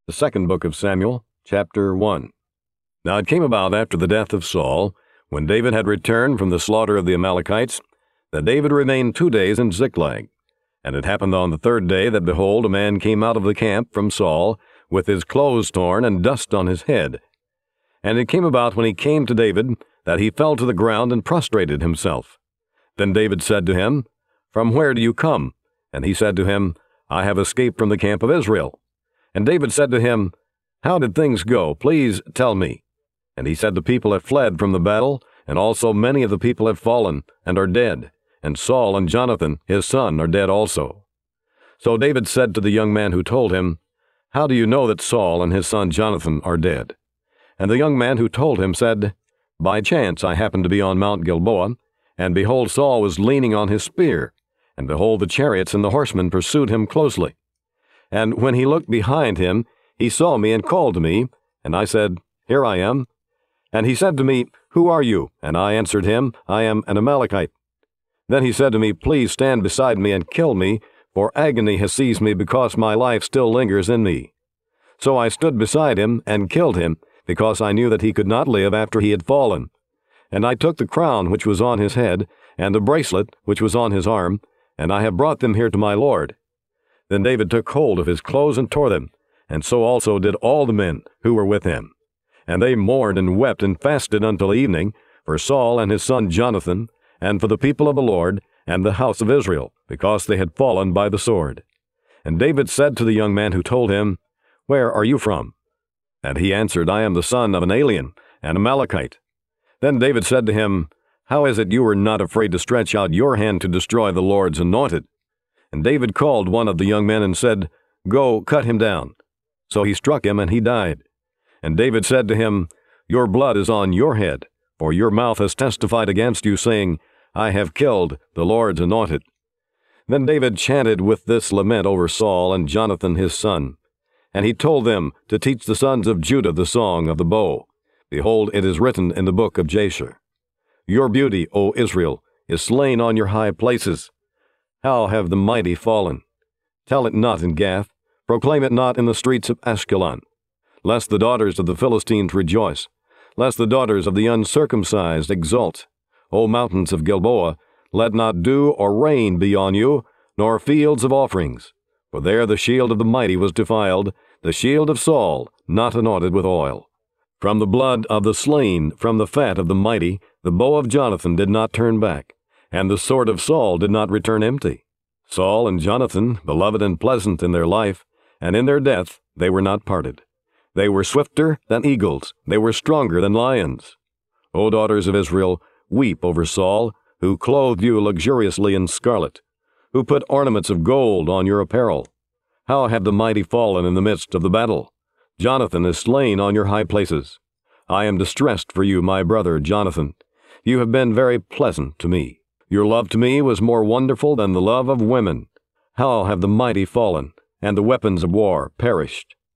The second book of Samuel, chapter 1. Now it came about after the death of Saul, when David had returned from the slaughter of the Amalekites, that David remained 2 days in Ziklag. And it happened on the third day that, behold, a man came out of the camp from Saul, with his clothes torn and dust on his head. And it came about when he came to David, that he fell to the ground and prostrated himself. Then David said to him, From where do you come? And he said to him, I have escaped from the camp of Israel. And David said to him, How did things go? Please tell me. And he said, The people have fled from the battle, and also many of the people have fallen, and are dead. And Saul and Jonathan, his son, are dead also. So David said to the young man who told him, How do you know that Saul and his son Jonathan are dead? And the young man who told him said, By chance I happened to be on Mount Gilboa, and behold, Saul was leaning on his spear, and behold, the chariots and the horsemen pursued him closely. And when he looked behind him, he saw me and called to me, and I said, Here I am. And he said to me, Who are you? And I answered him, I am an Amalekite. Then he said to me, Please stand beside me and kill me, for agony has seized me because my life still lingers in me. So I stood beside him and killed him, because I knew that he could not live after he had fallen. And I took the crown which was on his head, and the bracelet which was on his arm, and I have brought them here to my lord. Then David took hold of his clothes and tore them, and so also did all the men who were with him. And they mourned and wept and fasted until evening, for Saul and his son Jonathan, and for the people of the Lord, and the house of Israel, because they had fallen by the sword. And David said to the young man who told him, Where are you from? And he answered, I am the son of an alien, an Amalekite. Then David said to him, How is it you were not afraid to stretch out your hand to destroy the Lord's anointed? And David called one of the young men and said, Go, cut him down. So he struck him, and he died. And David said to him, Your blood is on your head, for your mouth has testified against you, saying, I have killed the Lord's anointed. Then David chanted with this lament over Saul and Jonathan his son. And he told them to teach the sons of Judah the song of the bow. Behold, it is written in the book of Jasher. Your beauty, O Israel, is slain on your high places. How have the mighty fallen? Tell it not in Gath, proclaim it not in the streets of Ashkelon, lest the daughters of the Philistines rejoice, lest the daughters of the uncircumcised exult. O mountains of Gilboa, let not dew or rain be on you, nor fields of offerings. For there the shield of the mighty was defiled, the shield of Saul not anointed with oil. From the blood of the slain, from the fat of the mighty, the bow of Jonathan did not turn back, and the sword of Saul did not return empty. Saul and Jonathan, beloved and pleasant in their life, and in their death they were not parted. They were swifter than eagles, they were stronger than lions. O daughters of Israel, weep over Saul, who clothed you luxuriously in scarlet, who put ornaments of gold on your apparel. How have the mighty fallen in the midst of the battle? Jonathan is slain on your high places. I am distressed for you, my brother Jonathan. You have been very pleasant to me. Your love to me was more wonderful than the love of women. How have the mighty fallen, and the weapons of war perished?